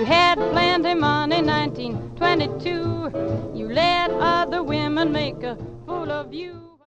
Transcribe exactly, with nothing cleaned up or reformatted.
You had plenty money, nineteen twenty-two. You let other women make a fool of you.